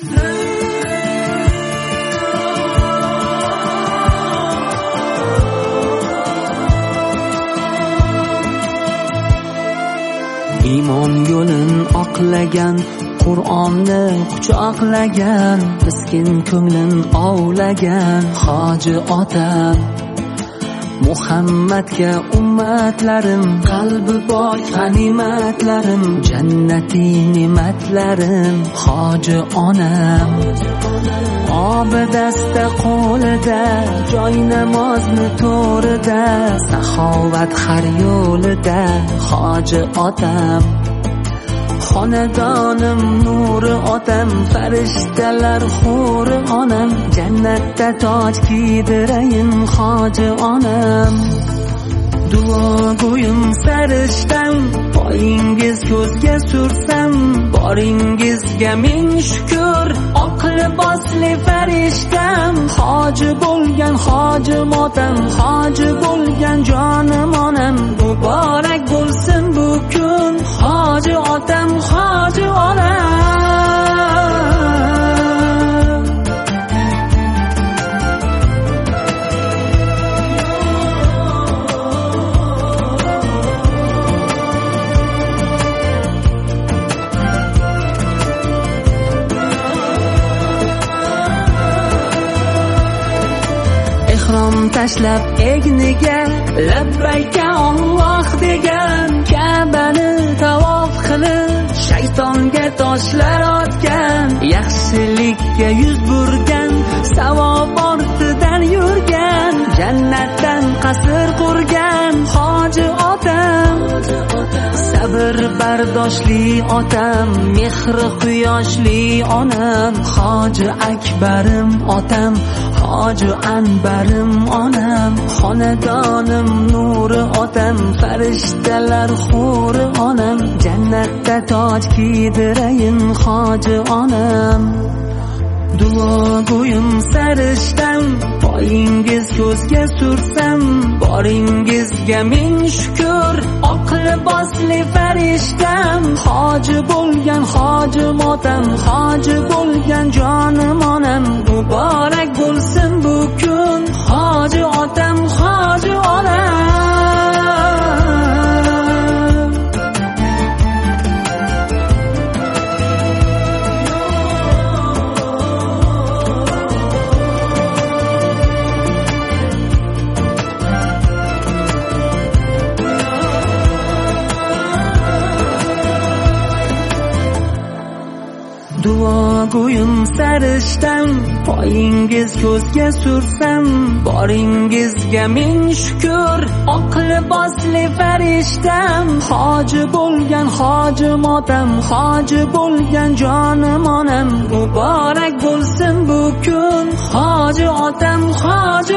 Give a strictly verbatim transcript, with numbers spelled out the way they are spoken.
Iymon yo'lin oqlagan, Qur'onni quchoqlagan, miskin ko'nglin ovlagan hoji otam. Muhammadga ummatlarim, qalbi boy g'animatlarim, jannati ne'matlarim hoji onam. Obidasta qo'lida, joy namozni to'rida, saxovat har yo'lida hoji otam. Xonadonim nuri otam, farishtalar xuri onam, jannatda toj kiydirayin hoji onam. Duo go'yim sarishtam, poyingiz ko'zga sursam, boringizga ming shukr, oq libosli farishtam. Hoji bo'lgan hoji motam, hoji bo'lgan jonim onam, muborak bo'lsin bu kun hoji otam, hoji onam. Ihrom tashlab egniga, labbayka Alloh degan, Ka'bani tavof qilib shaytonga toshlar otgan, yaxshilikka yuz burgan, savob ortidan yurgan, jannatdan qasr qurgan hoji otam. Sabr bardoshli otam, mehri quyoshli onam, hoji akbarim otam, hoji anbarim onam. Xonadonim nuri otam, farishtalar xuri onam, jannatda toj kiydirayin hoji onam. Duo go'yim sarishtam, poyingiz ko'zga sursam, boringizga ming shukr, oq libosli farishtam. Hoji bo'lgan hoji motam, hoji bo'lgan jonim onam, muborak bo'lsin bu kun hoji otam, hoji onam. Duo go'yim sarishtam, poyingiz ko'zga sursam, boringizga ming shukr, oq libosli farishtam. Hoji bo'lgan hoji motam, hoji bo'lgan jonim onam, muborak bo'lsin bu kun hoji otam, hoji